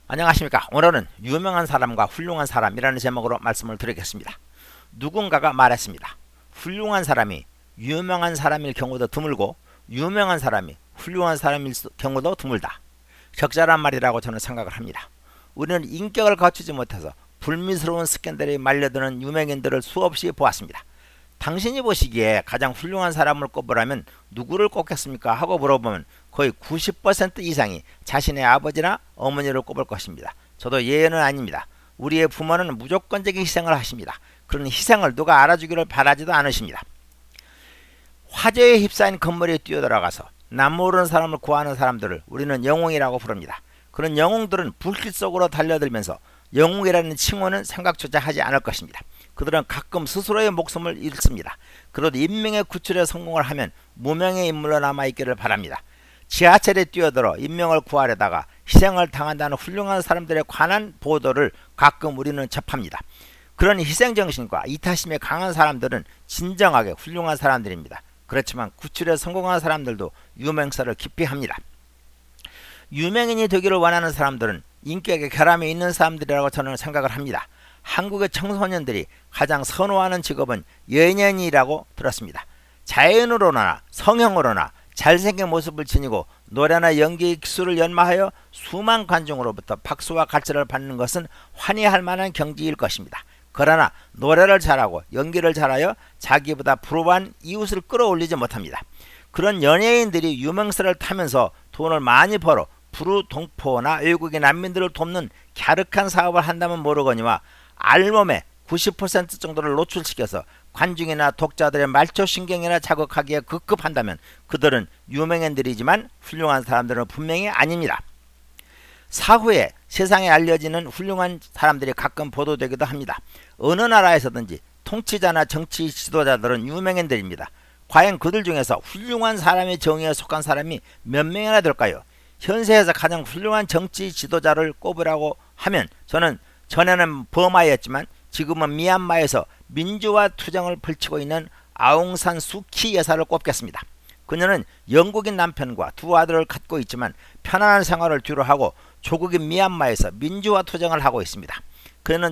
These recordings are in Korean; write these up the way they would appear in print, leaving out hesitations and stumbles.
안녕하십니까. 오늘은 유명한 사람과 훌륭한 사람이라는 제목으로 말씀을 드리겠습니다. 누군가가 말했습니다. 훌륭한 사람이 유명한 사람일 경우도 드물고 유명한 사람이 훌륭한 사람일 경우도 드물다. 적절한 말이라고 저는 생각을 합니다. 우리는 인격을 갖추지 못해서 불미스러운 스캔들에 말려드는 유명인들을 수없이 보았습니다. 당신이 보시기에 가장 훌륭한 사람을 꼽으라면 누구를 꼽겠습니까? 하고 물어보면 거의 90% 이상이 자신의 아버지나 어머니를 꼽을 것입니다. 저도 예외는 아닙니다. 우리의 부모는 무조건적인 희생을 하십니다. 그런 희생을 누가 알아주기를 바라지도 않으십니다. 화재에 휩싸인 건물에 뛰어들어가서 남 모르는 사람을 구하는 사람들을 우리는 영웅이라고 부릅니다. 그런 영웅들은 불길 속으로 달려들면서 영웅이라는 칭호는 생각조차 하지 않을 것입니다. 그들은 가끔 스스로의 목숨을 잃습니다. 그래도 인명의 구출에 성공을 하면 무명의 인물로 남아있기를 바랍니다. 지하철에 뛰어들어 인명을 구하려다가 희생을 당한다는 훌륭한 사람들에 관한 보도를 가끔 우리는 접합니다. 그런 희생정신과 이타심이 강한 사람들은 진정하게 훌륭한 사람들입니다. 그렇지만 구출에 성공한 사람들도 유명세를 깊이 합니다. 유명인이 되기를 원하는 사람들은 인격의 결함이 있는 사람들이라고 저는 생각을 합니다. 한국의 청소년들이 가장 선호하는 직업은 연예인이라고 들었습니다. 자연으로나 성형으로나 잘생긴 모습을 지니고 노래나 연기의 기술을 연마하여 수만 관중으로부터 박수와 갈채를 받는 것은 환희할 만한 경지일 것입니다. 그러나 노래를 잘하고 연기를 잘하여 자기보다 부러워한 이웃을 끌어올리지 못합니다. 그런 연예인들이 유명세를 타면서 돈을 많이 벌어 부르동포나 외국인 난민들을 돕는 갸륵한 사업을 한다면 모르거니와 알몸의 90% 정도를 노출시켜서 관중이나 독자들의 말초신경이나 자극하기에 급급한다면 그들은 유명인들이지만 훌륭한 사람들은 분명히 아닙니다. 사후에 세상에 알려지는 훌륭한 사람들이 가끔 보도되기도 합니다. 어느 나라에서든지 통치자나 정치 지도자들은 유명인들입니다. 과연 그들 중에서 훌륭한 사람의 정의에 속한 사람이 몇 명이나 될까요? 현세에서 가장 훌륭한 정치 지도자를 꼽으라고 하면 저는 전에는 버마였지만 지금은 미얀마에서 민주화 투쟁을 펼치고 있는 아웅산 수키 여사를 꼽겠습니다. 그녀는 영국인 남편과 두 아들을 갖고 있지만 편안한 생활을 뒤로하고 조국인 미얀마에서 민주화 투쟁을 하고 있습니다. 그녀는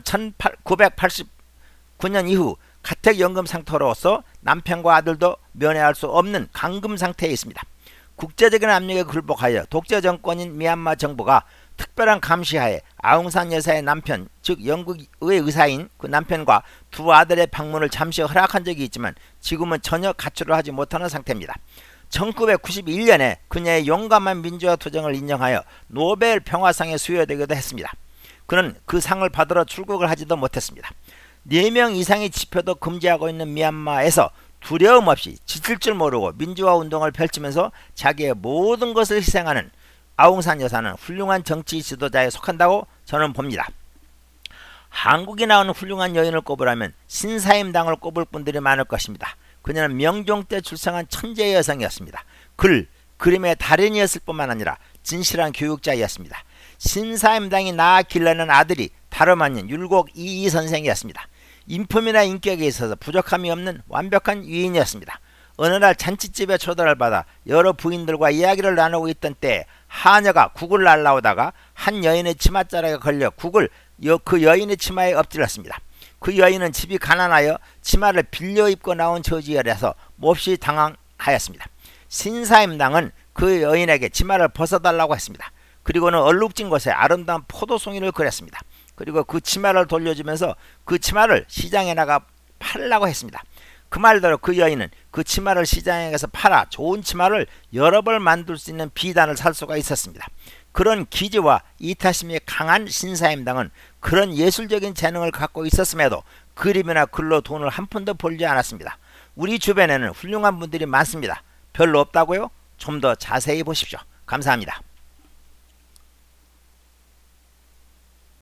1989년 이후 가택연금 상태로서 남편과 아들도 면회할 수 없는 감금 상태에 있습니다. 국제적인 압력에 굴복하여 독재 정권인 미얀마 정부가 특별한 감시하에 아웅산 여사의 남편, 즉 영국의 의사인 그 남편과 두 아들의 방문을 잠시 허락한 적이 있지만 지금은 전혀 가출을 하지 못하는 상태입니다. 1991년에 그녀의 용감한 민주화 투쟁을 인정하여 노벨 평화상에 수여되기도 했습니다. 그는 그 상을 받으러 출국을 하지도 못했습니다. 4명 이상의 집회도 금지하고 있는 미얀마에서 두려움 없이 지칠 줄 모르고 민주화 운동을 펼치면서 자기의 모든 것을 희생하는 아웅산 여사는 훌륭한 정치 지도자에 속한다고 저는 봅니다. 한국에 나오는 훌륭한 여인을 꼽으라면 신사임당을 꼽을 분들이 많을 것입니다. 그녀는 명종 때 출생한 천재 여성이었습니다. 그림의 달인이었을 뿐만 아니라 진실한 교육자이었습니다. 신사임당이 낳아 길러낸 아들이 다름 아닌 율곡 이이 선생이었습니다. 인품이나 인격에 있어서 부족함이 없는 완벽한 위인이었습니다. 어느 날 잔치집에 초대를 받아 여러 부인들과 이야기를 나누고 있던 때에 하녀가 국을 날라오다가 한 여인의 치맛자락에 걸려 국을 그 여인의 치마에 엎드렸습니다. 그 여인은 집이 가난하여 치마를 빌려 입고 나온 처지여라서 몹시 당황하였습니다. 신사임당은 그 여인에게 치마를 벗어달라고 했습니다. 그리고는 얼룩진 곳에 아름다운 포도송이를 그렸습니다. 그리고 그 치마를 돌려주면서 그 치마를 시장에 나가 팔라고 했습니다. 그 말대로 그 여인은 그 치마를 시장에서 팔아 좋은 치마를 여러 벌 만들 수 있는 비단을 살 수가 있었습니다. 그런 기지와 이타심이 강한 신사임당은 그런 예술적인 재능을 갖고 있었음에도 그림이나 글로 돈을 한 푼도 벌지 않았습니다. 우리 주변에는 훌륭한 분들이 많습니다. 별로 없다고요? 좀 더 자세히 보십시오. 감사합니다.